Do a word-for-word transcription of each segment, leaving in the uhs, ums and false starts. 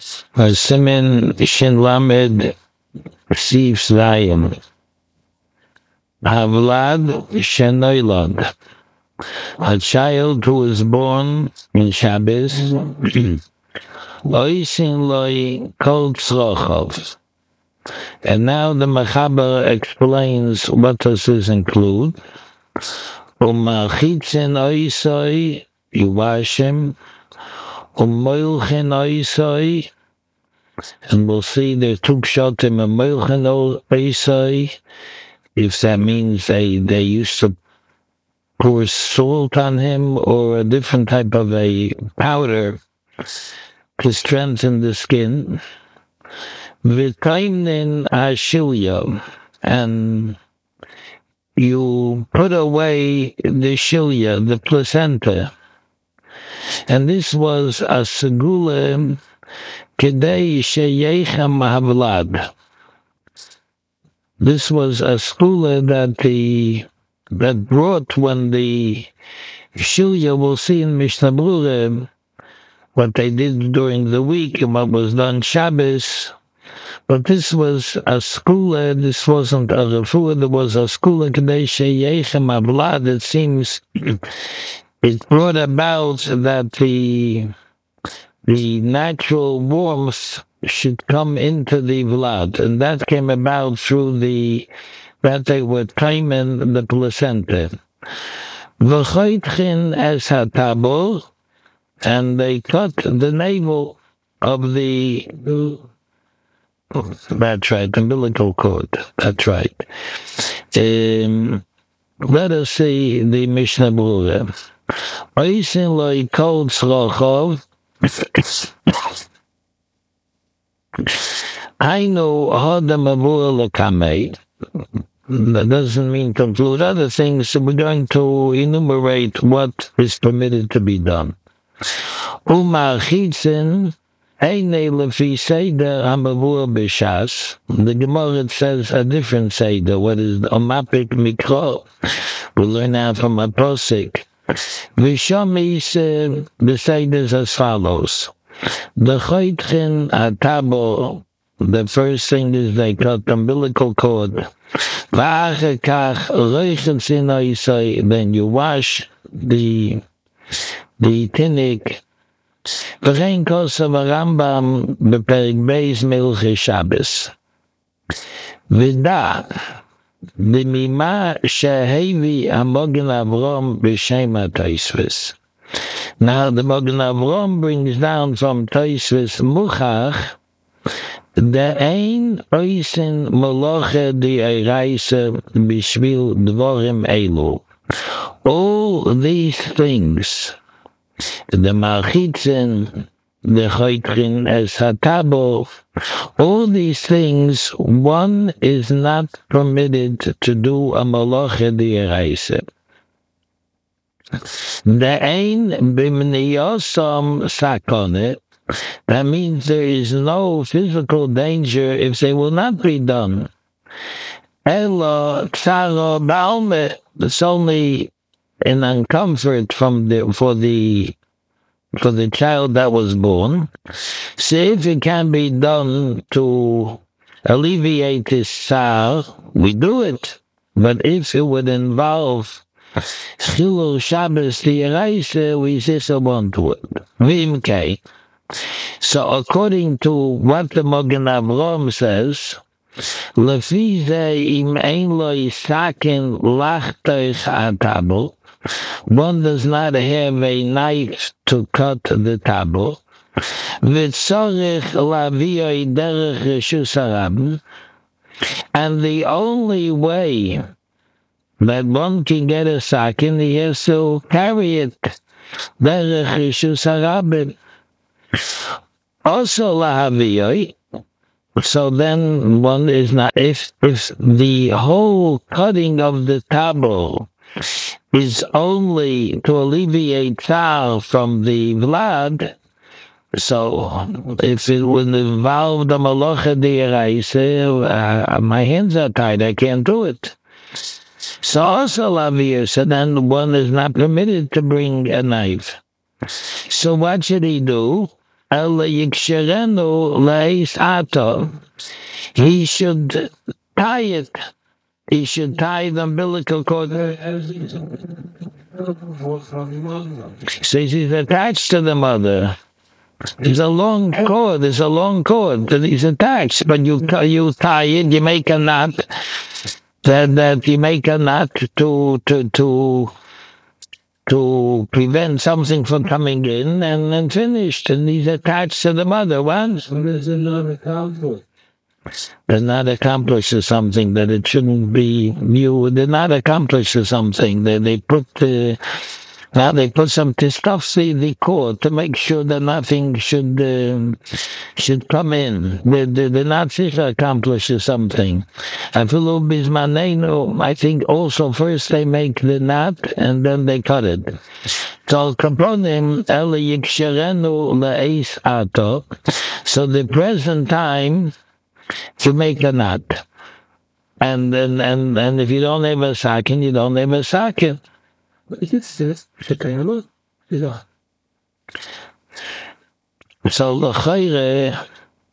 Simen Shin Lamed Sif Zayim. Havlad Shenoilad. A child who was born in Shabbos. Oisin Loi Kol Tzrochov. And now the Mechaber explains what does this include. Umachitzin Oisoi, you wash him. Umoilchin Oisoi, and we'll see there's two shotim and Moilchin Oisoi, if that means they, they used to pour salt on him or a different type of a powder to strengthen the skin. V'taimnin ashilya, and you put away the shilya, the placenta. And this was a segula kedei sheyechem havlad. This was a segula that the that brought when the shilya, we'll see in Mishnah Berurah what they did during the week and what was done Shabbos. But this was a segula, this wasn't a refuah, there was a segula kedei sheyechem havlad. It seems it brought about that the the natural warmth should come into the vlad, and that came about through the that they were timing the placenta. V'choitchin es hatabor, and they cut the navel of the that's right, umbilical cord. That's right. Um, let us see the Mishnah Berurah. Oisin Loi Kol Tzrochov. I know Hodam Avur Lakamei. That doesn't mean to include other things, so we're going to enumerate what is permitted to be done. Umar Chitzin, Eine Lefi Seder Hamavur B'Shas. The Gemara says a different Seder. What is the Omapik Mikro? We'll learn out from a posik. Vishamis, uh, the Seder is as follows. The Choitchin Atabo, the first thing is they cut the umbilical cord. V'achekach Reichet Sinoisai, then you wash the the tinnik. V'chein kosav Rambam b'perik beis Milchei Shabbos. V'da L'mima shehevi Hamogen Avrom b'shem HaTosfos. Now the Mogen Avrom brings down from Tosfos Muchach the ein oisin moloche di eiraisa b'shvil dvorim elu. All these things, the Malchitzin, the Choitchin es hatabo, all these things, one is not permitted to do a moloche di eiraisa. The ein b'mniyosam sakone, that means there is no physical danger if they will not be done. Elo tsaro ba'alme, it's only an uncomfort from the for the for the child that was born. So if it can be done to alleviate this sorrow, we do it. But if it would involve Chilul Shabbos D'Oraisa, we say so on to it. V'imkei. So according to what the Mogen Avrom says, Lefi ze im ein lo yisakin lachtoich atabel, one does not have a knife to cut the tabel. V'tzorich laviyoi derech reshus harabim, and the only way that one can get a sakin, he has to carry it derech reshus harabim. Also lahaviyoi. So then one is not, if, if the whole cutting of the table is only to alleviate tzar from the vlad, so if it would involve the malocha d'oraisa, uh, my hands are tied, I can't do it. So also laviyah, so then one is not permitted to bring a knife. So what should he do? El yiksherenu leis ato. He should tie it. He should tie the umbilical cord. So he's attached to the mother. There's a long cord. There's a long cord that he's attached. But you you tie it. You make a knot. That that you make a knot to to to to prevent something from coming in, and then finished. And he's attached to the mother. Once they're not accomplished or something that it shouldn't be new. They're not accomplished or something. They they put the. Now they put some stuff in the cord to make sure that nothing should um, should come in. The, the, the Nazis accomplish something. I think also first they make the knot and then they cut it. So componim ele yiksherenu leis ato. So the present time to make a knot. And and and, and if you don't have a sakin, you don't have a sakin. So l'chayre,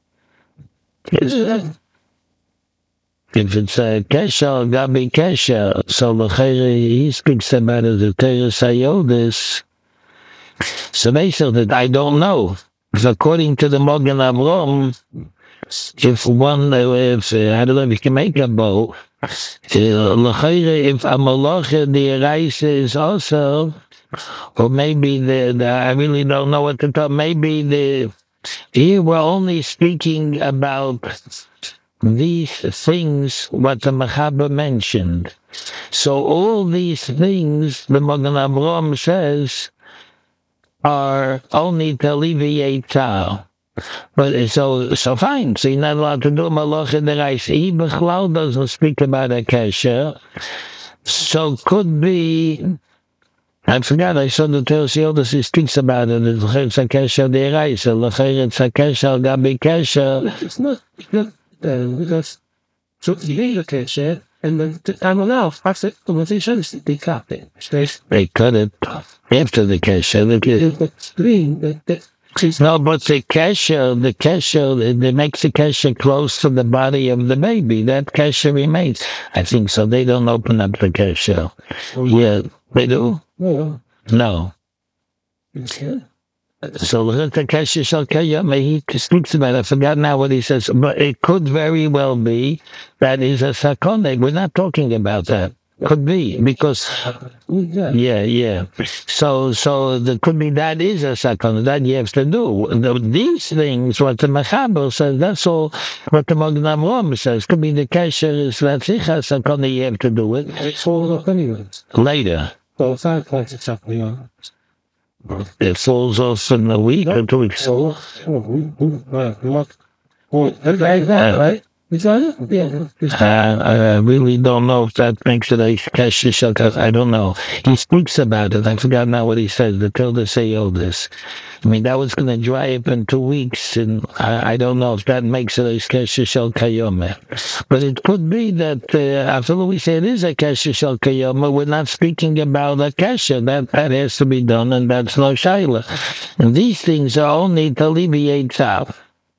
if it's a kesher, gabi kesher, so l'chayre, he speaks about it, the Teres Hayodis. So basically, I don't know. Because according to the Mogen Avrom, if one, if, I don't know if you can make a bow, if a malacha the rice is also, or maybe the, the I really don't know what to tell. Maybe the here we're only speaking about these things what the Mechaber mentioned. So all these things the Mogen Avram says are only to alleviate tzar. But so so fine. So you're not allowed to do malach in the rice. He Bechlal doesn't speak about a kesher. So could be. I forgot. I saw the Teres Hayodis. He speaks about it. It's a kesher the rice. It's a kesher gabi kesher. It's not. It's not uh, because so you need a kesher, and then I'm allowed. That's it. The conversation is they cut it. They cut it after the kesher. It's green. That. No, but the kesher, the kesher, they make the kesher close to the body of the baby. That kesher remains. I think so. They don't open up the kesher. Oh, yeah, they do? No. No. Okay. So the kesher shall kayam, he speaks about it. I forgot now what he says. But it could very well be that is a sakone. We're not talking about that. Could be, because, yeah, yeah. So, so there could be that is a sakana, that you have to do. These things, what the Mechaber says, that's all what the Mogen Avram says. Could be the kesher is that sicha sakana, you have to do it. It's all up anyway. Later. Well, it's not like it's up anyway. It falls off in a week or two weeks. So, like that, right? Yeah. Uh, I really don't know if that makes it a kesher shakar. I don't know. He speaks about it. I forgot now what he says. The Teres Hayodis. I mean, that was going to dry up in two weeks, and I, I don't know if that makes it a kesher shel kayome. But it could be that uh, after we say it is a kesher shel kayome, we're not speaking about a kesher. That that has to be done, and that's no shaila. And these things are only to alleviate tzar.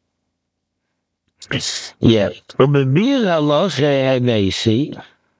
Yeah. Ubebir haloche havesi,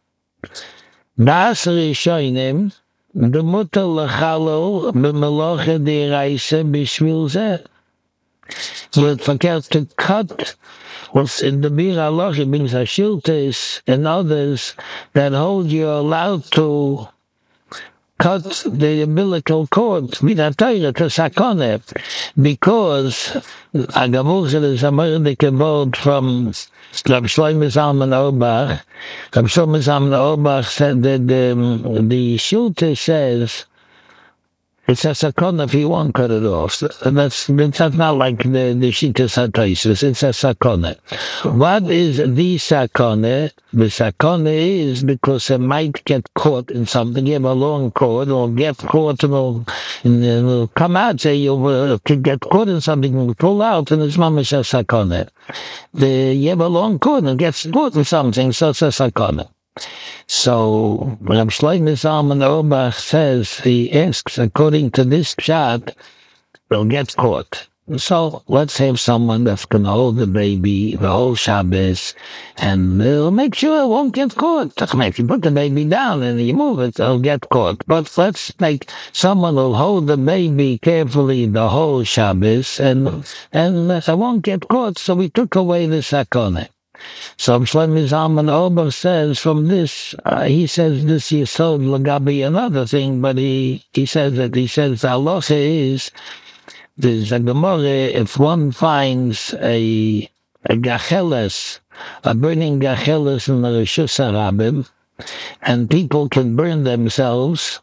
das rishonim, the mutter lechalo b'meloche deraisa b'shvil zeh. So it's verkehrt to cut what's in the bir haloche means hashiltes and others that hold you allowed to cut the umbilical cord with a Torah to sakone, because a Gamurchel is a murdik word from Rab Shlomo Zalman Auerbach. Rab Shlomo Zalman Auerbach said that the, the Shulte says it's a sakona if you won't cut it off. That's, that's not like the, the Shita Satoisus. It's a sakona. What is the sakona? The sakona is because it might get caught in something. You have a long cord, or get caught and it'll, and it'll come out. Say you uh, can get caught in something and pull out, and it's mamash a sakona. The you have a long cord and gets caught in something, so it's a sakona. So Rab Shlomo Zalman Auerbach says, he asks, according to this pshat, will get caught. So let's have someone that's going to hold the baby the whole Shabbos, and it'll make sure it won't get caught. If you put the baby down and you move it, it'll get caught. But let's make someone who'll hold the baby carefully the whole Shabbos, and and it won't get caught. So we took away the sakone. So Shlomo Zalman Auerbach says from this, uh, he says this Yesod Lagabi another thing, but he, he says that he says the halacha is, there's a Gemara, if one finds a, a gacheles, a burning gacheles in the Rishus HaRabim, and people can burn themselves,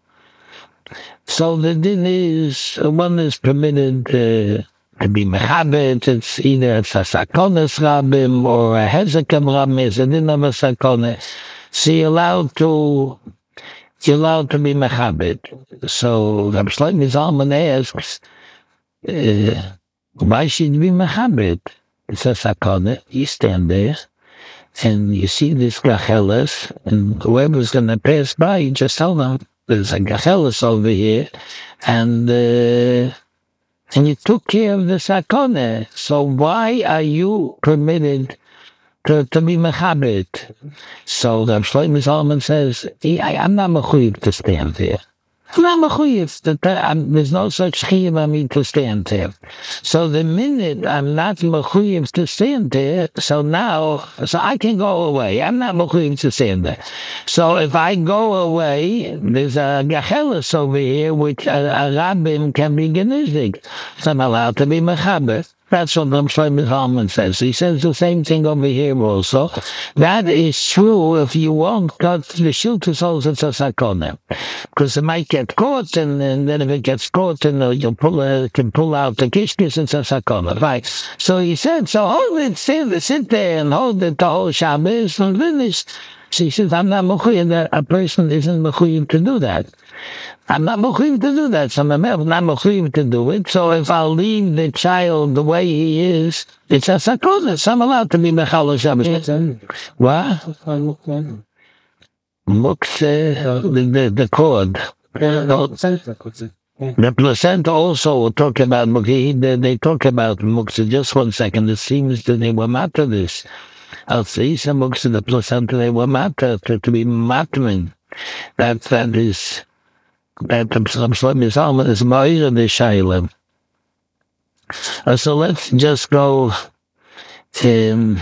so the din is, one is permitted uh, to be mechabit. It's either it's a sakonis rabim or a hezekem rabim, it's a din of a sakonis. So you're allowed to, you're allowed to be mechabit. So Rabbi Shlomo Zalman asks, uh, why should you be mechabit? It's a sakonis. You stand there and you see this gacheles, and whoever's going to pass by, you just tell them, there's a gacheles over here, and uh, and you took care of the sakone. So why are you permitted to, to be mechabit? So the Shlomo Zalman says, I, I'm not mechuyev to stand there. I'm not mechuyev. There's no such chiyuv on me to stand there. So the minute I'm not mechuyev to stand there, so now, so I can go away. I'm not mechuyev to stand there. So if I go away, there's a gacheles over here, which a, a rabbim can be genizik. So I'm allowed to be mechaber. That's what Rabbi Shlomo Zalman says. He says the same thing over here also. That is true if you won't cut the shiltus also to sakone. Because it might get caught, and, and then if it gets caught, and uh, you'll pull, uh, can pull out the kishkis and sakone. Right. So he said, so hold it, sit, sit there and hold it the whole Shabbos and finish. So he says, I'm not mechuyev, that a person isn't mechuyev to do that. I'm not mechuyev to do that. So I'm not mechuyev to do it. So if I'll leave the child the way he is, it's a sakonis. I'm allowed to be mechal Shabbos. What? Mukse, the, the, the cord. The placenta also will talk about mukse. They, they talk about mukse. Just one second. It seems that they were matter this. I'll see some books in the placenta, they were matter to, to be mattering. That, that is, that Shlomo Zalman is Ma'ir the Shailem. Uh, so let's just go um,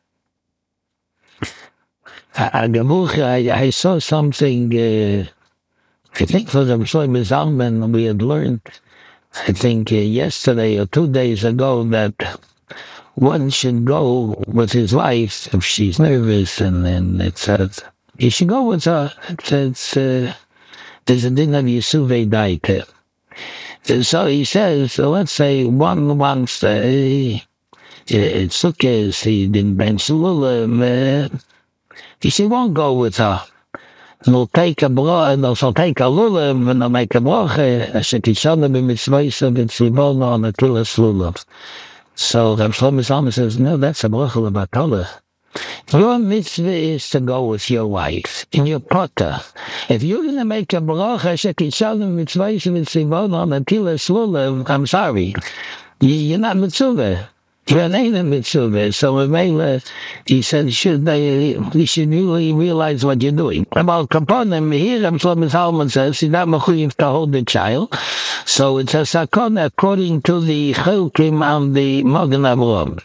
I, I saw something, uh, I think for the Shlomo Zalman we had learned, I think uh, yesterday or two days ago, that one should go with his wife if she's nervous, and then it says he should go with her. It says uh, there's a din of Yisuvei Daite. So he says, so let's say one wants uh, it's okay, he didn't bench lulav. He said, won't go with her. And they'll take a bracha, and they'll take a lulav, and they'll make a bracha. Shekishana b'mitzvaysa b'tzivona on a tilas lulav. So Rabbi Shlomo Zalman says, no, that's a bracha l'batola. Your mitzvah is to go with your wife in your potter. If you're going to make a bracha, shekishalim mitzvayim mitzvot on a tilas lulav, I'm sorry, you're not mitzvah. You're an ain't mitzvah. So Mela, he said, should they, you should really realize what you're doing. About kaponim, here Rabbi Shlomo Zalman says, he's not mechuyev to hold the child. So it's a sakon according to the Chelkim on the Magen Avraham.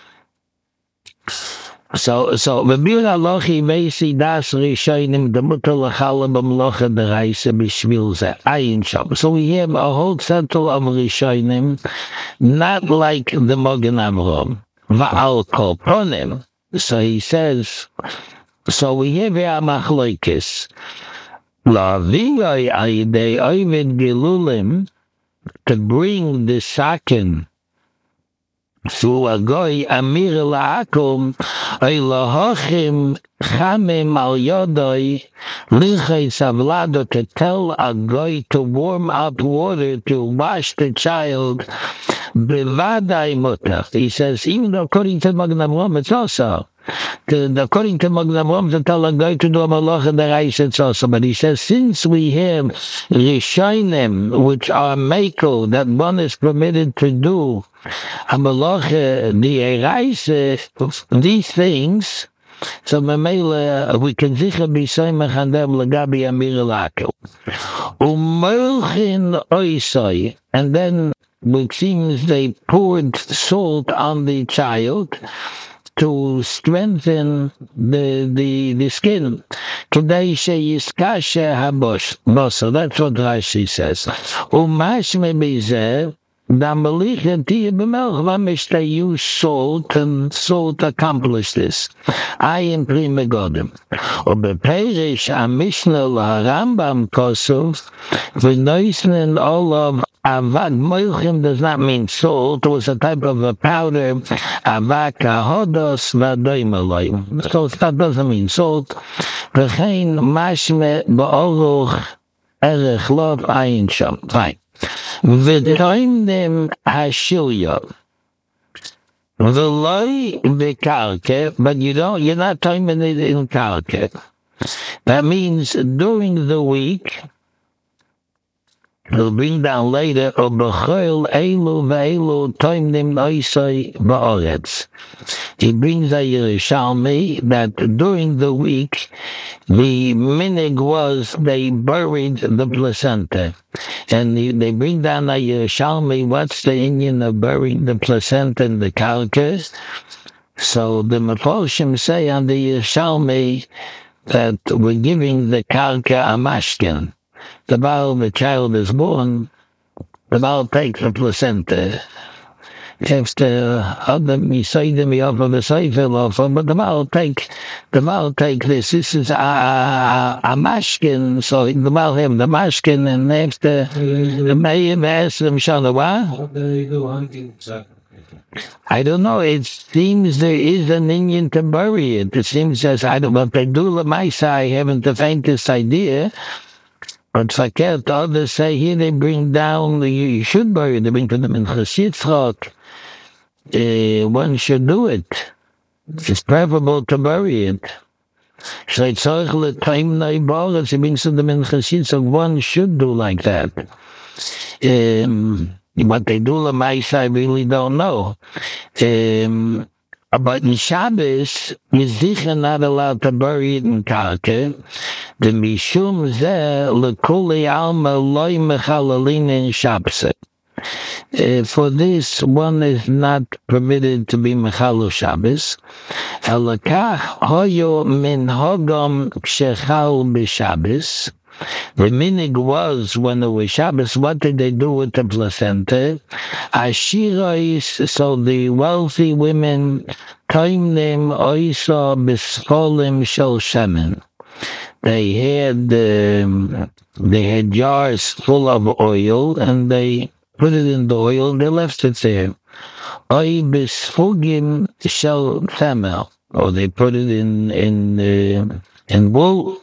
So, so, V'bir alochi veisi das rishonim demutar l'chala b'mlocha d'raisa b'shvil ze ayin sham. So we have a whole set of rishonim, not like the Magen Avraham. Va'al kol ponim. So he says, so we have a machloikis. La'avigay ayidei oived gilulim, to bring the sakin so a goy amir la'akum ay lahachim chamim al yodoi lichei savlado, to tell a goy to warm up water to wash the child bevadai mutar. He says, even though according to Magen Avraham it's also to, according to Magen Avraham, to tell a guy to do a malacha deraisa also. But he says, since we have Rishonim, which are Meiko, that one is permitted to do a malacha deraisa, these things, so Mamela, we can sicher be Saimach and them Lagabi Amir Lakel. Umolchin Oisai, and then it seems they poured salt on the child to strengthen the the, the skin. Today she is kasha habosh. So that's what Rashi says. Umashme bizeh. The Malichet Tiyah they use salt, and salt accomplished this. I am prima godem. Ober Perish a Mishnah la Rambam Kosov, v'noisnen all of Avak Moilchim does not mean salt. It was a type of a powder. Avak ahodos v'adoimaloi. So that doesn't mean salt. V'chein mashme ba'oruch erech lov ayin sham. Fine. V'toim them hashilya. V'loi v'karke, but you don't, you're not timing it in karke. That means during the week, he'll bring down later, or b'choil elu v'elu toim them oisai ba'oretz. He brings a Yerushalmi that during the week, the minig was they buried the placenta. And they bring down a Yerushalmi, what's the Indian of burying the placenta in the carcass? So the Mephoshim say on the Yerushalmi that we're giving the karka a mashkin. The while the child is born, the Baal takes the placenta. Has to other me say to me off of the seifel off, but the Baal take the Baal take this. This is a a, a mashkin, so the Baal have the mashkin, and they have to the may ask them Shalawa. I don't know. It seems there is an Indian to bury it. It seems as I don't know if they do my side. I haven't the faintest idea. But verkehrt, others say here they bring down, you, you should bury it, they bring to them in Chasitzchak. Uh, one should do it. It's preferable to bury it. So it's all the time they borrow, it brings to them in Chasitzchak, one should do like that. Um, what they do, the mice, I really don't know. Um, But in Shabbos, you're sicher not allowed to bury it in karka. The mishum zeh lekuli alma loy mechalalin in Shabbos. For this, one is not permitted to be mechalo Shabbos. Elakach hoyo min hogam shechal b'Shabbos. The minig was, when it was Shabbos, what did they do with the placenta? Ashirais, so the wealthy women, time them oisa bischolim shel shemen. They had, um, they had jars full of oil, and they put it in the oil, and they left it there. Oi bisfugim shel thamel, or they put it in, in, uh, in wool.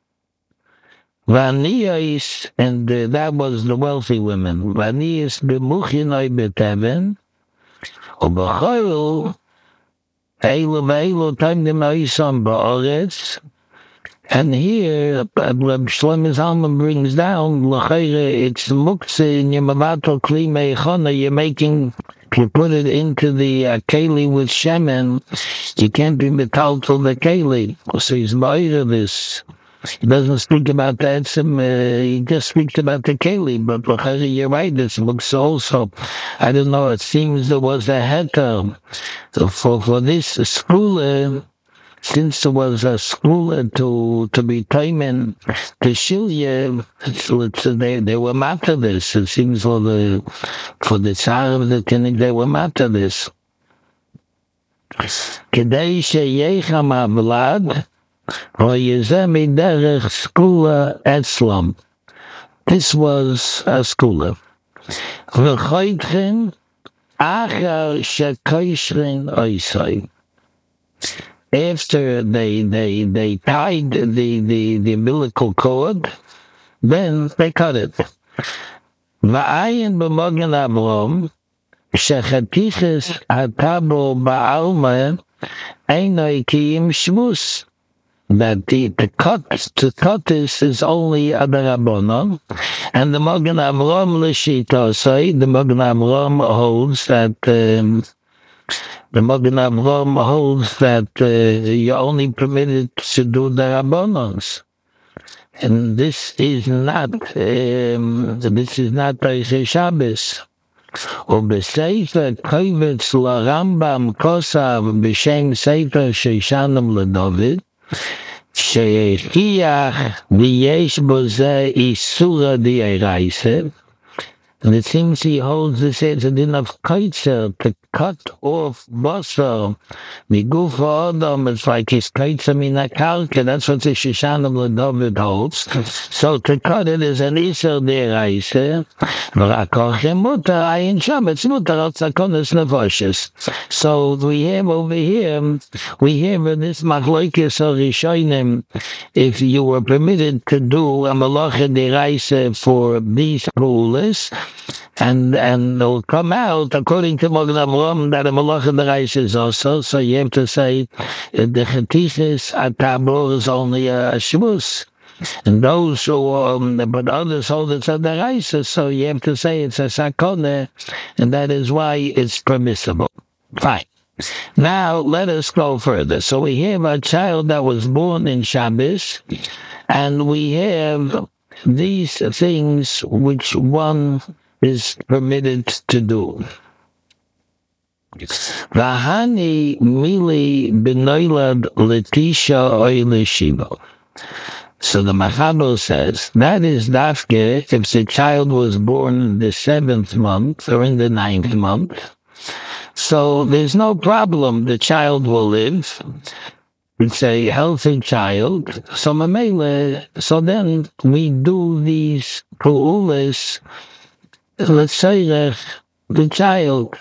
Vaniyas, and uh, that was the wealthy women. Vaniyas b'muchinoi b'teven, or b'choil, eilu v'eilu time dem oisam ba'oretz. And here, Reb Shlomo Zalman brings down, l'chayre, it's muktzeh in your mavato kli meichona, you're making, you put it into the uh, keli with shemen, you can't be metaltal the keli. So he's ma'ir this. He doesn't speak about that. Some, uh, he just speaks about the keli. But you're right. This looks also. I don't know. It seems there was a heter. So for for this school, uh, since there was a school uh, to to be taken to Shilya, so it's, uh, they they were after this. It seems for the for the Tsar of the Kinnig, they were after this. Kedei sheyecham avlad. This was a school. After they they they tied the the the umbilical cord, then they cut it. Va'ayin b'mogen Avram shechatiches hatabo ba'alma Einoi Kiyim Shmus. That the, the cut to cut this is only a Rabbanon, and the Magen Avram L'Shita say the Magen Avram holds that um, the Magen Avram holds that uh, you're only permitted to do the Rabbanons, and this is not um, this is not Pesach Shabbos. ובספר קובץ לרמב"ם כוסף בשם ספר שושנים לדוד, שהכריח ויש בו זה איסורא דאורייתא, and it seems he holds this as a din of kaitzer, to cut off basar miguf ha'adam. It's like his kaitzer min ha'karka. That's what the Shoshanim LeDavid holds. So to cut it is an isur d'oraisa. V'rakochem mutar ayin sham. It's mutar al tzakonas nefoshes. So we have over here, we have in this machlokes harishonim, if you were permitted to do a malacha d'oraisa for these rules, and and it'll come out according to Magen Avram that a malacha d'oraisa is also. So you have to say uh, the chetiches atabor is only a, a shmus, and those who um, but others hold it's a d'oraisa. So you have to say it's a sakone, and that is why it's permissible. Fine. Now let us go further. So we have a child that was born in Shabbos, and we have these things which one is permitted to do. Vahani mili benoilad letisha oy leshiva. So the Machaber says that is dafke if the child was born in the seventh month or in the ninth month. So there's no problem. The child will live. It's a healthy child. So mamele. So then we do these pu'ules. Let's say that the child,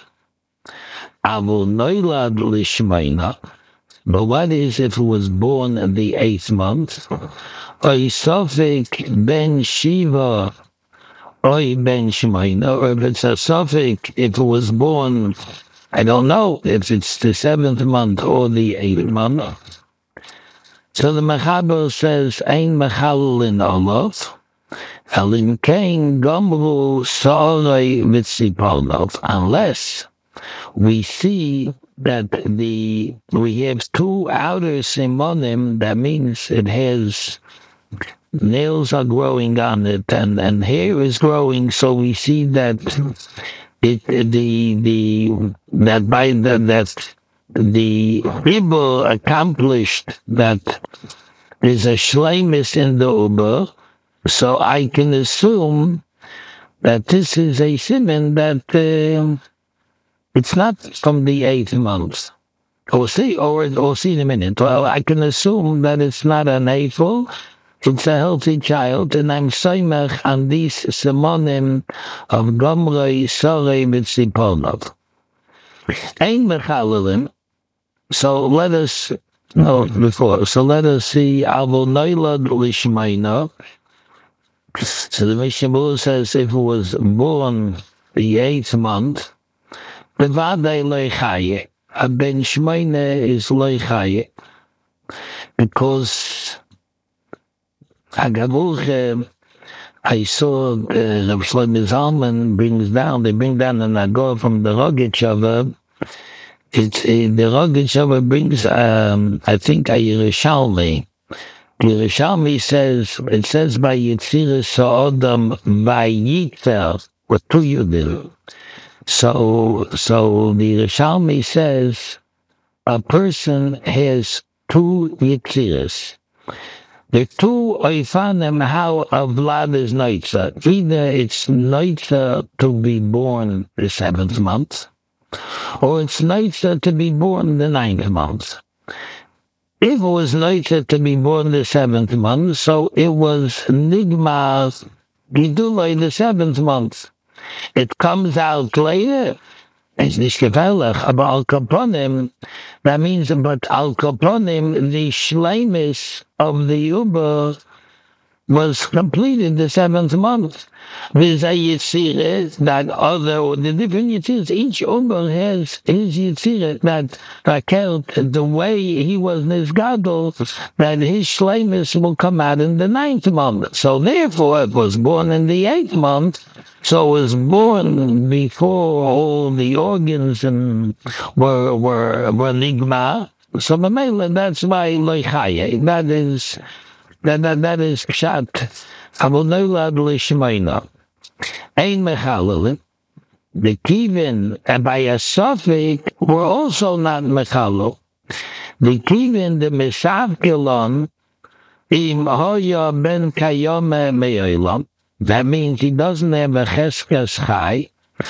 Avu noilad lishmeina. But what is if it was born in the eighth month? Oy sofik ben shiva, oy ben shmeina. Or if it's a sofik, if it was born, I don't know if it's the seventh month or the eighth month. So the Machaber says, Ein mechalel in Olaf. Elim kein gomru sorei mitzipolov, unless we see that the we have two outer simonim, that means it has nails are growing on it and, and hair is growing, so we see that it the the that by the, that the Ribur accomplished that there's a shleimus in the Uber. So I can assume that this is a siman that uh, it's not from the eighth month. We'll see, or we'll see in a minute. Well, I can assume that it's not an April, it's a healthy child, and I'm soymach on these simonim of Gomrei Sorei Mitziponov. Ein mechalelim. So let us, no, before, so let us see Avu noilad lishmeina. So the Mishnah says if it was born the eighth month, bevadei loichaye, a ben shmeine is loichaye, because Agavuch, I saw uh, Rav Shlomo Zalman brings down, they bring down an agor from the Rogatchover. It's uh, the Rogatchover brings, um, I think, a Yerushalmi. The Yerushalmi says, it says by Yetziras Sa'odam Vayitzer, what do you do? So, so the Yerushalmi says a person has two Yetziras. The two oifanim how a vlad is noitza. Either it's noitza to be born the seventh month, or it's noitza to be born the ninth month. If it was noitza to be born the seventh month, so it was nigma giduloi the seventh month. It comes out later. It's nicht gefährlich, aber al kaponim, that means, but al kaponim, the shleimus of the Uber was completed the seventh month. There's a Yitzirah that other, the different Yitzirahs, each Umar has his Yitzirah that account the way he was Nizgadol, that his Shlemus will come out in the ninth month. So therefore it was born in the eighth month. So it was born before all the organs and were were were nigma. So that's why loichaye. That is that that that is pshat. Avonolad lishmeina. Ein mechalel. The kivin and by a suffix were also not mechalel. The kivin the mishavkelon im hoya ben kayome me'olam. That means he doesn't have a cheskes chai.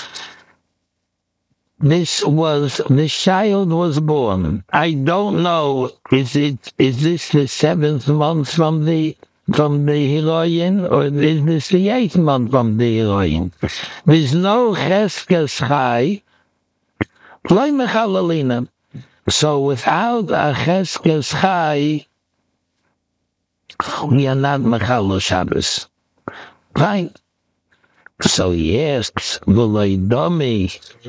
This was, this child was born. I don't know, is it, is this the seventh month from the, from the heroine, or is this the eighth month from the heroine? There's no cheskes chai. Play mechalalina. So without a cheskes chai, we are not mechalo Shabbos. Right. So he asks, will I dummy?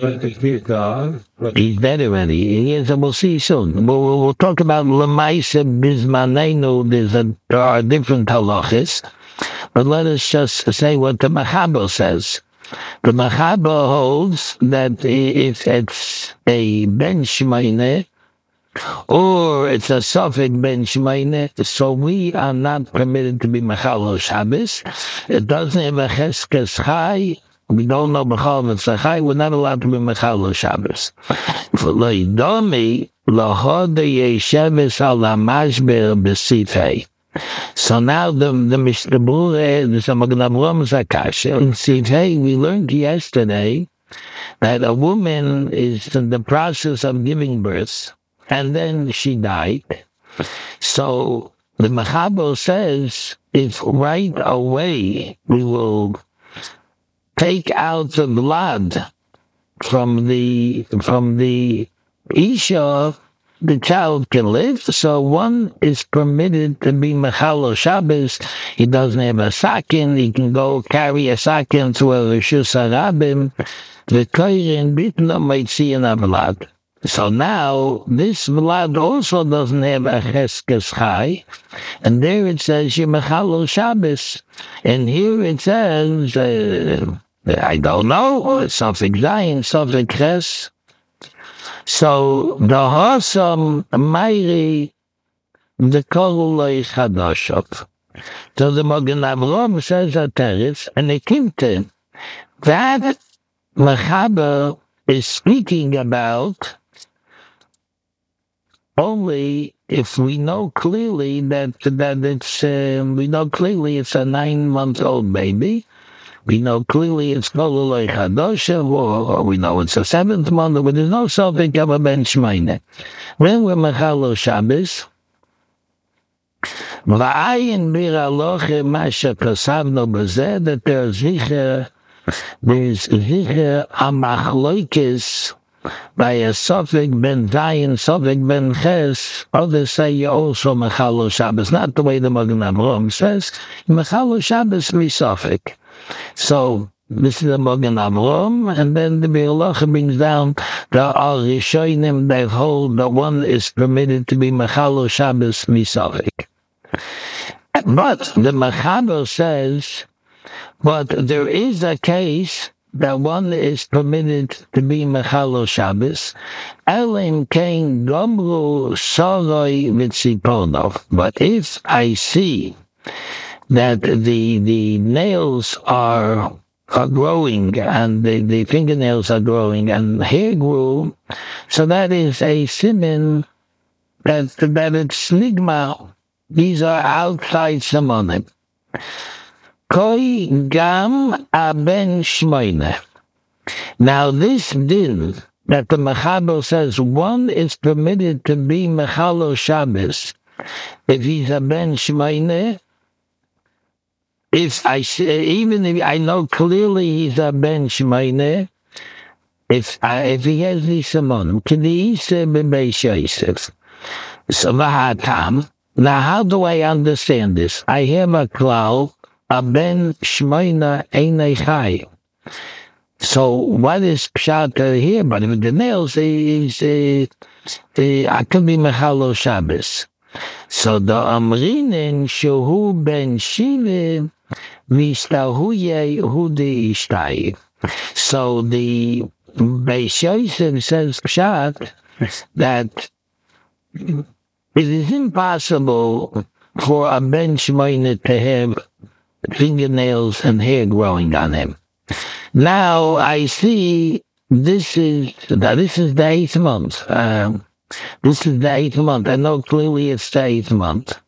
He's dead already. He is, and we'll see soon. We'll, we'll, we'll talk about Lemaisa Bismanenu. There's a, there are different halachas. But let us just say what the Machaber says. The Machaber holds that if it's a Ben Shmeine, or it's a suffix ben shmeine, so we are not permitted to be mechalo Shabbos. It doesn't have a cheskes chai. We don't know mechal it's a chai. We're not allowed to be mechalo Shabbos. For loidomi lahode yesheves al hamashber b'sifhei. So now the the Mishnah Berurah, the Magen Avraham Zakasha in Sifhei, we learned yesterday that a woman is in the process of giving birth. And then she died. So the Machaber says, if right away we will take out the blood from the from the Isha, the child can live. So one is permitted to be Mechalo Shabbos. He doesn't have a sakin. He can go carry a sakin to a Rishus Harabim. The Kohen Bitna might see in a blood. So now, this blood also doesn't have a cheskes chai, and there it says Yemechalo Shabbos, and here it says, uh, I don't know, something zayin, something ches. So the Hasam Meiri, the Kolulei Chadashov. So the Magen Avraham says a teretz, and it came to that Machaber is speaking about only if we know clearly that that it's uh, we know clearly it's a nine-month-old baby. We know clearly it's Kolulei Chadosha, or, or we know it's a seventh month, but there's no suffix of a ben shmeine. When we're Mechalo Shabbos, V'ayin bir aloche masha kasavno b'zeh, that there's zicher, there's zicher amachloikis, by a suffix ben zayin, suffix ben ches. Others say you also Mechalo Shabbos, not the way the Magen Avraham says. Mechalo Shabbos mi suffix. So this is the Magen Avraham, and then the Be'alacha brings down the Al Rishonim that hold that one is permitted to be Mechalo Shabbos mi suffix. But the Machaber says, but there is a case that one is permitted to be Mechalo Shabbos, Elim Kain Gomru Soroi Vitziponov. But if I see that the the nails are are growing and the, the fingernails are growing and hair grew, so that is a simin that that it's nigma. These are outside simonim. Koi gam aben shmoine. Now this din that the Machaber says one is permitted to be Mechalo Shabbos if he's a ben shmoine. If I say, even if I know clearly he's a ben shmoine, if I, if he has these simonim, k'di'isa b'beis Yosef. So v'hatam, Now, how do I understand this? I have a klal, a ben shmoina einei chai. So what is pshat here? But with the nails is uh, uh, I could be mechalo Shabbos. So the amrinin shehu ben shive vistahuye hu de ishtai. So the Beis Yosef says pshat that it is impossible for a ben shmoina to have fingernails and hair growing on him. Now I see this is this is the eighth month. Um, this is the eighth month. I know clearly it's the eighth month.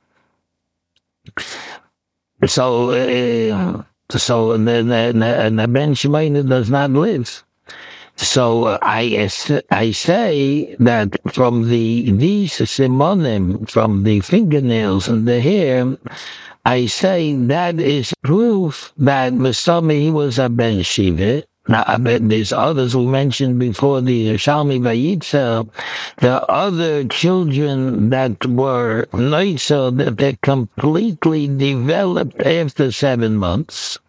So, uh, so the the, the Ben Shemaina does not live. So I I say that from the these simonim, from the fingernails and the hair, I say that is proof that Masami he was a Ben Shiva. Now, I bet there's others we mentioned before, the Shalmi Vayitzel, the other children that were Noitzel, that they completely developed after seven months.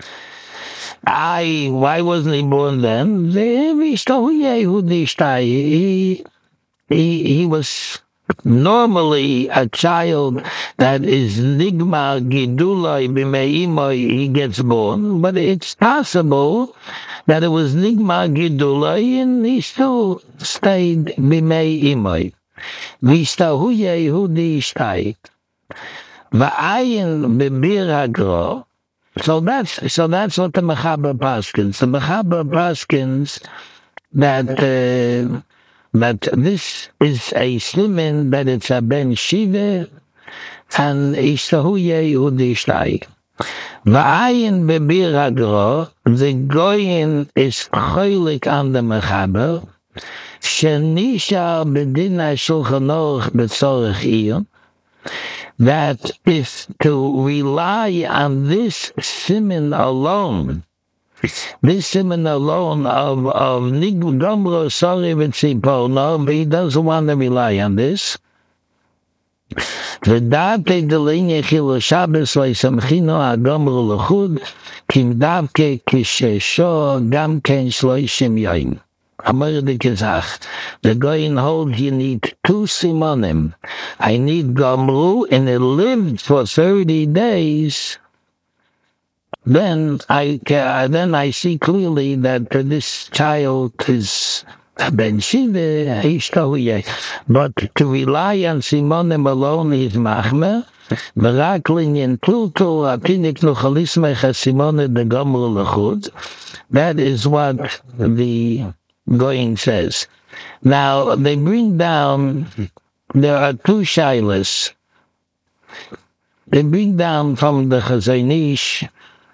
I, why wasn't he born then? He, he, he was normally a child that is nigma gidulai b'meimoi, he gets born, but it's possible that it was nigma gidulai and he still stayed b'meimoi. V'stahu Yehudi ishtai. V'ayin b'bir hagro. So that's, so that's what the Mechaber paskins. The Mechaber paskins that, uh, But this is a siman that it's a ben shiva and ishtahuye udishtai. Va'ayin bebir hagro, the goyin is cholik on the mechaber, shenishar bedina shulchan aruch betzorech iyun, that if to rely on this siman alone, this siman alone of of Nigmro sorry with Sipono, but he doesn't want to rely on this. The date the linya chilo Shabbos like samchino agomro lechud kim davke kishesho gam ken shloishim yoyim. Amar de Kazach, the Goyin holds you need two simonim. I need gomru, and it lived for thirty days. Then I then I see clearly that this child is Ben Shiva, but to rely on Simonim alone is Machmer. That is what the going says. Now they bring down. There are two shilas. They bring down from the Chazon Ish.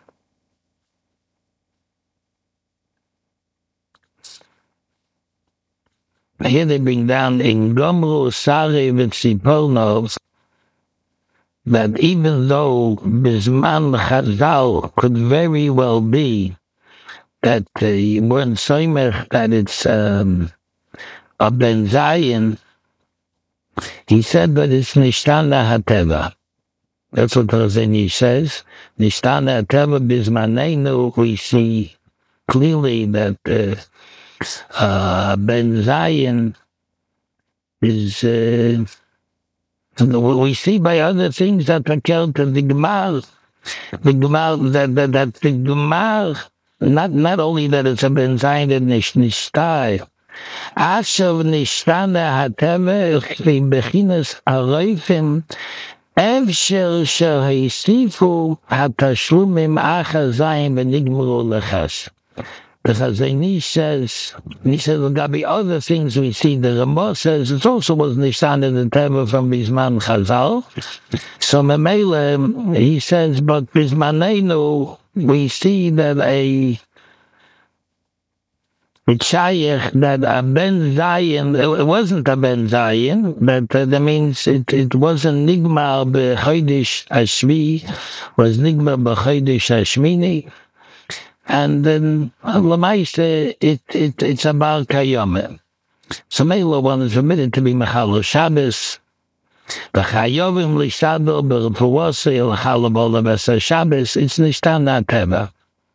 Here they bring down in Gomru Sari Vitziponos that even though Bisman Chazal could very well be that uh, you weren't soimer that it's um, a Ben Zayin, he said that it's Nishtana Hateva. That's what Chazon says. Nishtana Hateva Bismanenu, we see clearly that uh, Uh, Ben Zayin is, uh, we see by other things that occur to the Gemar, the Gemar, that, that, that the Gemar, not, not only that it's a Ben Zayin and Nishtai, Ashav Nishtana Hateme, Bechinas Arayfim, Evshel Shahisifu Hatashlumim Acha Zayin Benigmuru Lechas. The Chazon Ish says, he says, there got to be other things we see. The Ramah says it also was Nishan in the Tema from Bisman Chazal. So Memele, he says, but Bismanenu, we see that a Chayach, that a Ben Zayin, it wasn't a Ben Zayin, but uh, that means it, it wasn't Nigmar B'Chodesh Hashvi, was Nigmar B'Chodesh Hashmini. And then, Lamaise, it, it, it's a Bar Kayome. So Mela one is permitted to be Mechalo Shabbos. The Chayovim Lishadol B'Refuasi L'Chalabol L'Besa Shabbos, it's Nishtan Teva.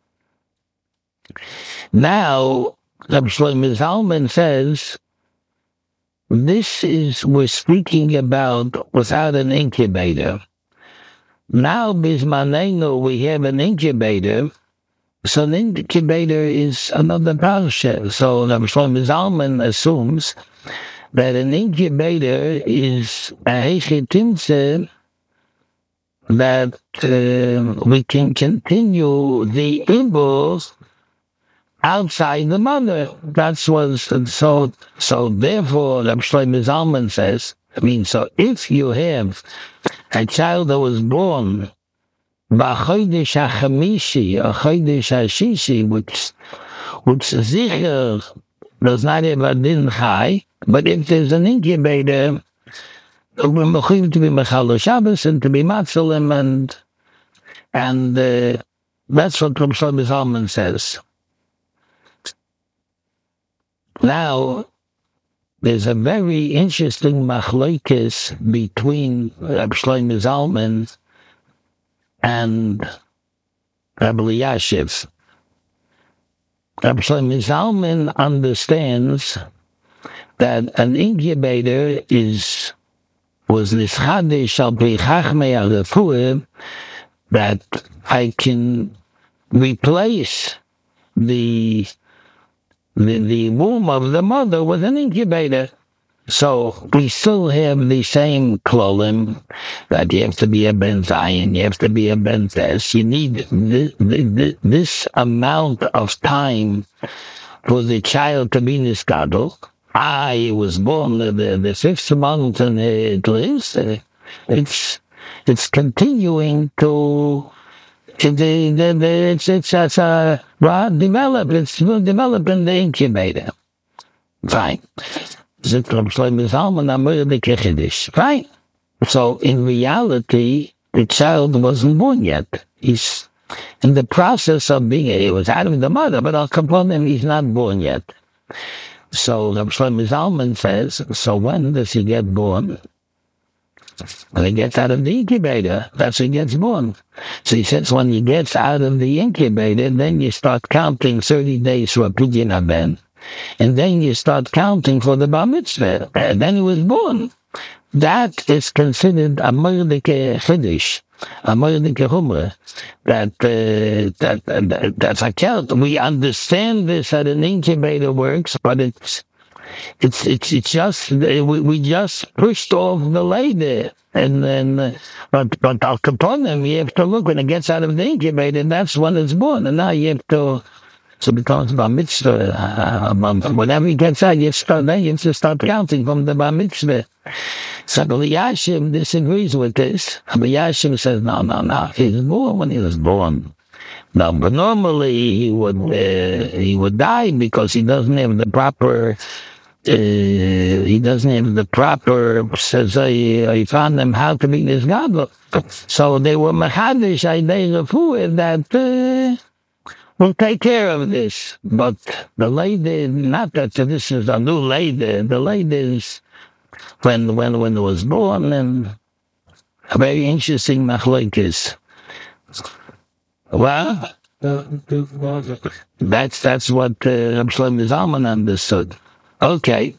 Now, Rabbi Shlomo Zalman says, this is, we're speaking about without an incubator. Now, Bismanenu, we have an incubator. So an incubator is another parsha. So Rabbi Shlomo Zalman assumes that an incubator is a hechetimtze that uh, we can continue the ibur outside the mother. That's what, so, so therefore, Rabbi Shlomo Zalman says, I mean, so if you have a child that was born b'chodesh hachamishi, or chodesh hashishi, which, which sicher does not have a din chai, but if there's an incubator, we're mechuyev to be mechal Shabbos and to be matzalim, and, and uh, that's what Rabbi Shlomo Zalman says. Now, there's a very interesting machlokes between Rabbi Shlomo Zalman and Rabbi Elyashiv. Rabbi Shlomo Zalman understands that an incubator is was nischadesh al pi chachmei harefuah, that I can replace the The, the womb of the mother with an incubator. So we still have the same klolim that you have to be a ben Zion, you have to be a ben Tes. You need this, this, this amount of time for the child to be niskadol. I was born the, the, the fifth month and it lives. Uh, it's, it's continuing to It, it, it, it's it's it's uh, well, develop. It's develop in the incubator. Fine. Fine. So in reality, the child wasn't born yet. He's in the process of being. He was out of the mother, but I'll come on him. He's not born yet. So Rabbi Shlomo Zalman says. So when does he get born? When he gets out of the incubator, that's when he gets born. So he says when he gets out of the incubator, then you start counting thirty days for a pidyon haben, and then you start counting for the bar mitzvah, and then he was born. That is considered a mordike chiddush, a mordike humra. That, uh, that, that, that's a count. We understand this that an incubator works, but it's It's it's it's just we, we just pushed off the lady, and then uh, but but Al Kaponim, you have to look when it gets out of the incubator. That's when it's born, and now you have to. So because bar mitzvah, uh, whenever he gets out, you have to start. Then you have to start counting from the bar mitzvah. So Elyashiv disagrees with this. Elyashiv says no, no, no. He was born when he was born. No, but normally he would uh, he would die because he doesn't have the proper. Uh, he doesn't have the proper, says I, I found them how to be this gadol. So they were mechadish idei refuah that uh, will take care of this. But the lady, not that this is a new lady, the lady is when when when it was born, and a very interesting machlokes. Well, that's that's what uh, Rabbi Shlomo Zalman understood. Okay.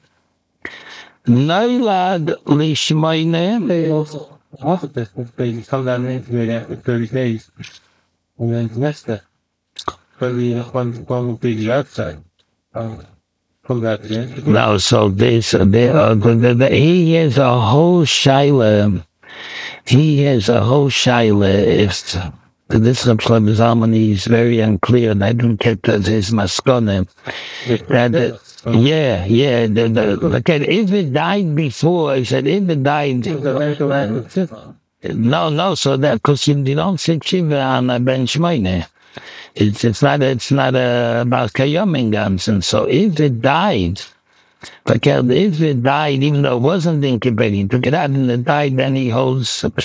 Noilad lishmoine. They also offered this baby come down and incubate after thirty days, and then rest it. But the one one will be the outside. Um, From that, yeah. No, so this, there, uh, the, the, the, he has a whole shaila. He has a whole shaila. If this Rabbi Shlomo Zalman is very unclear, and I don't get that his maskone. That, uh, yeah, yeah. The, the, okay, if it died before, he said, if it died. No, no, so that, because you don't sit shiva on a ben shmoine. It's it's not it's not uh, about kayoming guns, and so if it died, like if it died, even though it wasn't incubating, took it out and it died, then he holds uh,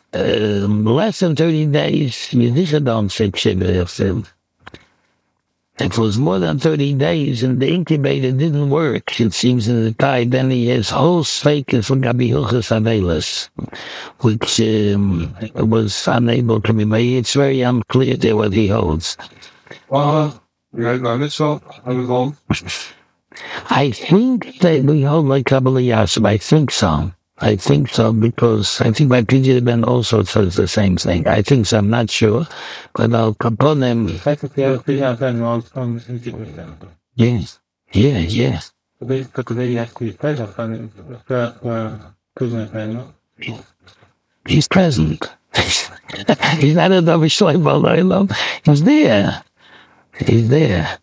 less than thirty days. You don't sit shiva. If it was more than thirty days and the incubator didn't work, it seems in the time, then he has whole fakers from Gabi Hilchas Avelis, which um, was unable to be made. It's very unclear there what he holds. Well, you're right, mitzvah. I was old. I think that we hold like Kabbalah Yasub. I think so. I think so because I think my P J Ben also says the same thing. I think so. I'm not sure, but I'll upon him. Yeah, yeah, yeah. He's present. He's not a Davish Shlomo. He's there. He's there.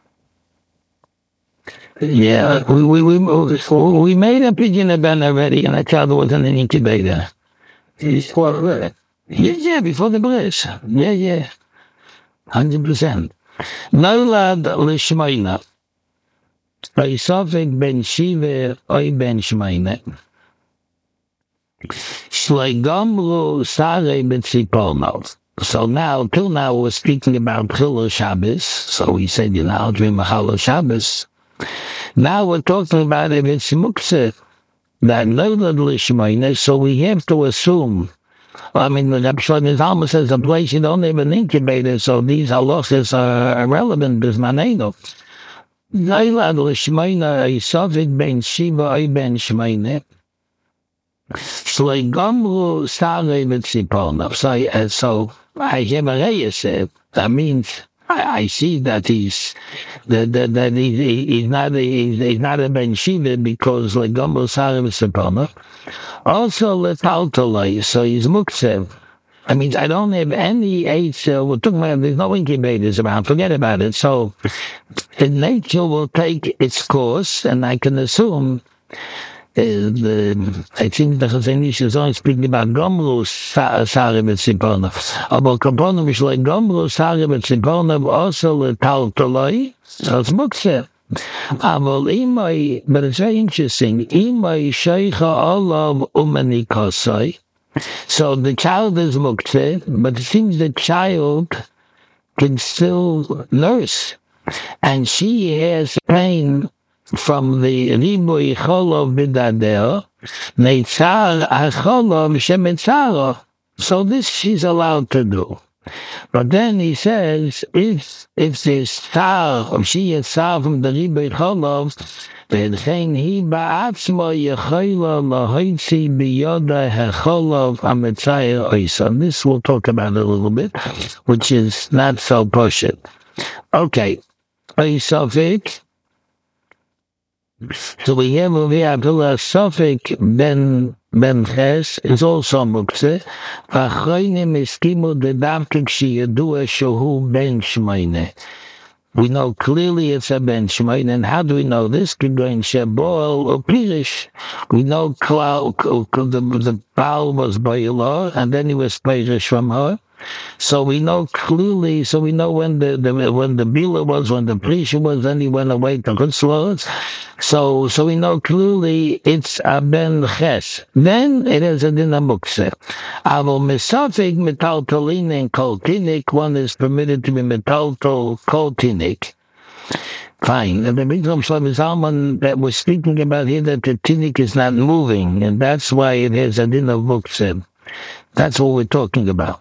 Yeah, we we we, we made a pigeon event already, and I child was in an incubator. He's quite good. Yeah, yeah, before the bliss. Yeah, yeah, hundred percent. Nolad l'shmeina. Vaisafik ben shiva oy ben shmeina. Shleigamlu sare b'tzipornov. So now, till now, we're speaking about Chilul Shabbos. So we said, you know, I'll dream of Chilul Shabbos. Now we're talking about if it's muktzah, that nolad l'shmeina, so we have to assume. I mean, the Shlomo Zalman says a place you don't have an incubator, so these halachas are irrelevant. Bismanenu. Nolad l'shmeina isavik ben shiva oy ben shmeina. Shleigamru sare b'tzipornov. So, uh, so I have a reyes. That means I, I see that he's that that, that he, he, he's not a, he's, he's not a ben shiva because shleigamru sare b'tzipornov. Also, letaltalai. So he's muksev. I mean, I don't have any eight. Uh, we're talking about there's no incubators around. Forget about it. So, nature will take its course, and I can assume. Uh, the, I think the Chazanish is only speaking about Gomru Sare B'Tzipornov. Aber Kaponim is like Gomru Sare B'Tzipornov also letaltalai. So it's muksev. Aval imay, but it's very interesting. Imay sheicha olav umanikosai. So the child is muktzeh, but it seems the child can still nurse, and she has pain from the riboy cholov b'dader, neitzar acholov shemitzaro. So this she's allowed to do. But then he says, if if there's star, or she is star from the riboy cholov, ולכן היא בעצמו יכולה להוציא בידה החולוב המצער אויסה. This we'll talk about a little bit, which is not so pushed. Okay, Oisafik. So we have over here, Safik ben ben Ches is also muktzeh. V'achroinim eskimu dedavtik sheyadua shehu ben shmeina. We know clearly it's a ben shmeina, and how do we know this? K'goin shebol or pirish. We know the the Baal was Ba'ila, and then he was pirish from her. So we know clearly. So we know when the, the when the Bila was, when the Prisha was, then he went away to Chutzlotz. So so we know clearly it's a ben ches. Then it is a dina mukse. Avol misafik metaltolin and koltinik. One is permitted to be metaltol koltinik. Fine. And the Bikram Shlomo Zalman that we're speaking about here, that the tinik is not moving, and that's why it has a dina mukse. That's what we're talking about.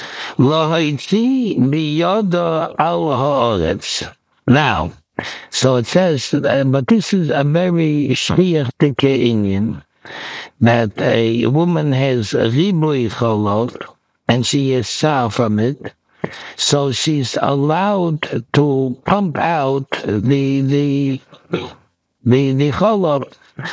Now, so it says, but this is a very shriach Indian, that a woman has a ribui cholot, and she is far from it, so she's allowed to pump out the the the the cholot,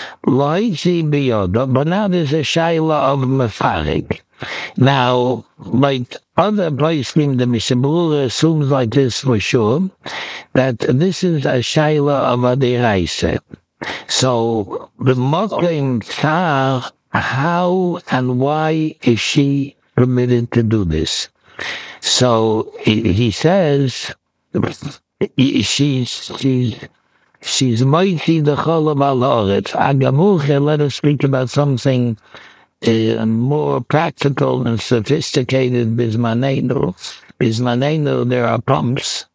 but now there's a shaila of mefarik. Now, like other places in the Mishabura assumes like this for sure, that this is a shaila of Adiraisa. So, the Mokim Tsar, how and why is she permitted to do this? So, he says, she's, she's, she's mighty the Cholam al-Oretz. Agamuche, let us speak about something Uh, more practical and sophisticated. Bismanenu. Bismanenu, there are pumps.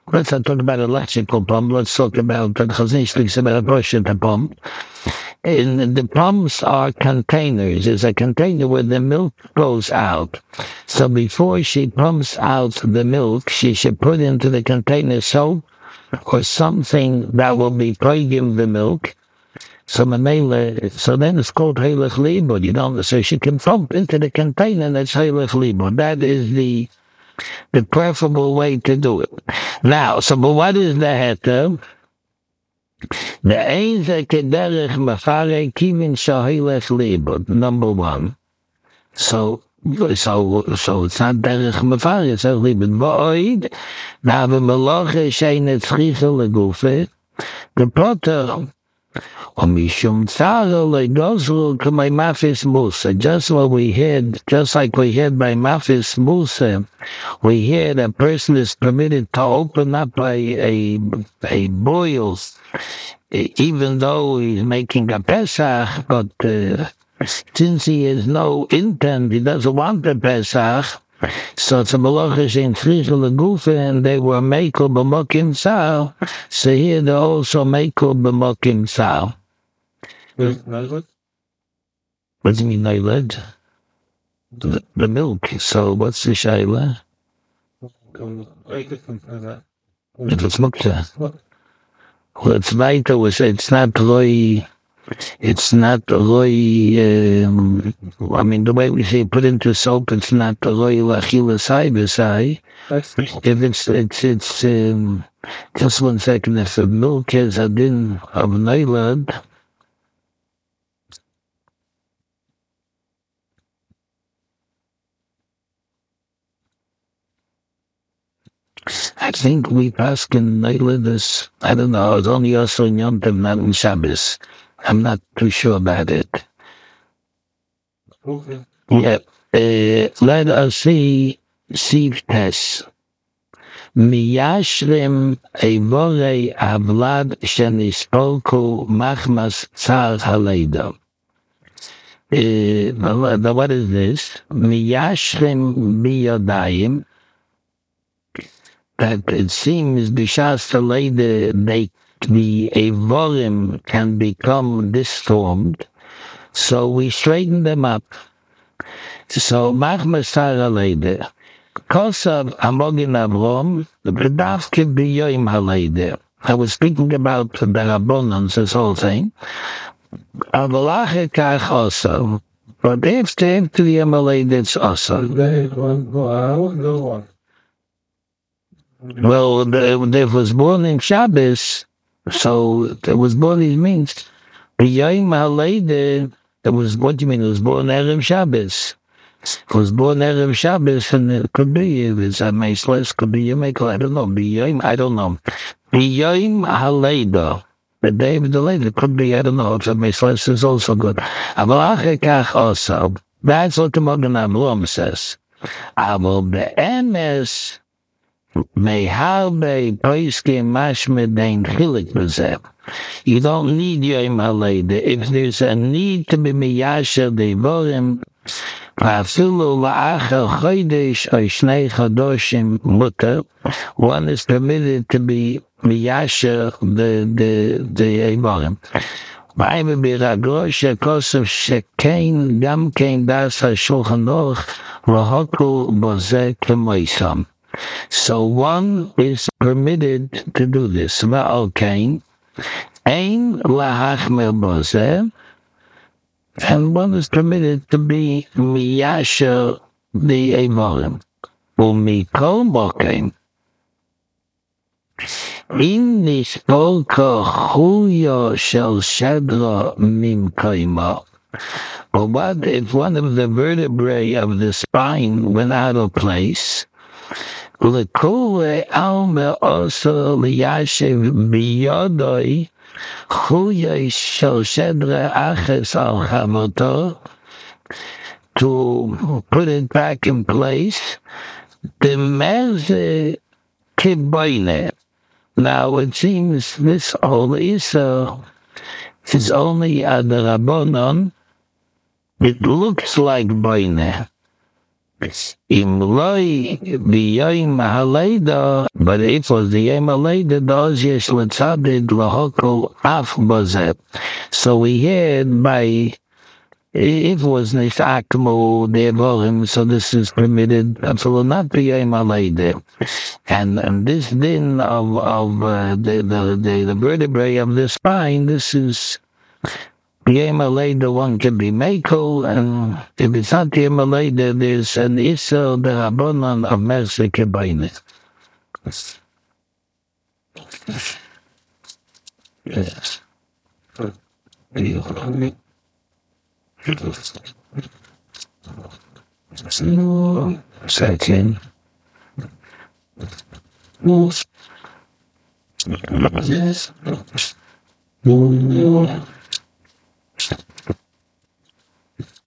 let's not talk about electrical pump. Let's talk about the Chazon speaks about a brushing pump. And the pumps are containers. There's a container where the milk goes out. So before she pumps out the milk, she should put into the container soap or something that will be plaguing the milk. So so then it's called Heilig Libur. You don't, so she can pump into the container and it's Heilig Libur. That is the the preferable way to do it. Now, so but what is the heter? The Einze Kederich Mefare Kivin Shahilech Libur, number one. So, so, so it's not Derech Mefare, it's a Libur. Void, now the Meloche Sheine Tzriche Legufe, the Potter, Omishum Tzara Legosru K'may Mafis Musa. Just what we heard, just like we heard by Mafis Musa, we hear a person is permitted to open up a, a, a boil, even though he's making a Pesach, but uh, since he has no intent, he doesn't want the Pesach, so it's a Malachish in Tzriche Legufe, and they were Mekel B'mokim Tzar, so here they're also Mekel B'mokim Tzar. What What do you mean, Nailed? The, the milk. So what's the Shaila? If it's Mukta. Well, it's weiter, was it's not Roy, it's not Roy, um, I mean, the way we say put into soap, it's not Roy Lachila Saibasai. If it's, it's, it's, um, just one second, if the milk is a din of Nailed, I think we pass in this, I don't know, it's only also in Yom Tov, not in Shabbos. I'm not too sure about it. Okay. Yeah. Uh, let us see Siv Tes. Miyashrim Evorei Avlad Shenispolku Machmas Tzar Haleida. Uh, what is this? Miyashrim Biyodayim. That it seems Bishas Haleida, they the Evorim can become disformed, so we straighten them up. So Machmas Tzar Haleida. Kosav Amogin Avrom, the B'daf can be Yoim Haleida. I was speaking about the Rabbonans, this whole thing. Avalache Kach Osav. But if they have to be Haleida, it's Osav. Well, they was born in Shabbos, so it was born, it means Yoim Haleida, it was, what do you mean, it was born Erev Shabbos. It was born Erev Shabbos, and it could be, if it's a Meisles, could be Yom I don't know, B'yoim, I don't know. B'yoim Haleida, the day of the Leida, could be, I don't know, if a Meisles is also good. Avalache Kach also, that's what the Magen Avraham says. Aval Be'emes, Meharbe Poiskim Mashmed Dein Chilik B'zeh. You don't need Yom Haleida. If there's a need to be Miyasher Devorim, Pafilu La'achel Chodesh or Shnei Chodoshim Mutter, one is permitted to be Miyasher the the the Devorim. Ba'im B'Ragrosh Kosov Shekein Gam Kein Das HaShulchan Aruch L'Hokul Bozeh Kemoisam. So one is permitted to do this. Va'alkein Ein Lahachmer Bozeh, and one is permitted to be Miyasher the Evorim. Umikol Mokein In Nishpolko Chuyo Shel Shedra Mimkoimo. But what if one of the vertebrae of the spine went out of place? Lekule Alme also Liyashiv Biyodoi Chuyo Shel Shedra Aches Al Chamoto, to put it back in place. The Merze Kiboine. Now it seems this whole Issa is only at the Rabbonon. It looks like Boine. Imloi b'yoyim haleida, but if it was the yom haleida, those yesh letzadid lahokol af bazeh. So we had by, if it was nicht akmo devorim, so this is permitted, so will not be yom haleida. And, and this din of, of uh, the, the, the, the vertebrae of the spine, this is Yema later one can be Mako, and if it's not Yema later, there's an Issa, the Rabbanan of Mercy Kebaini. Yes. Second. Yes.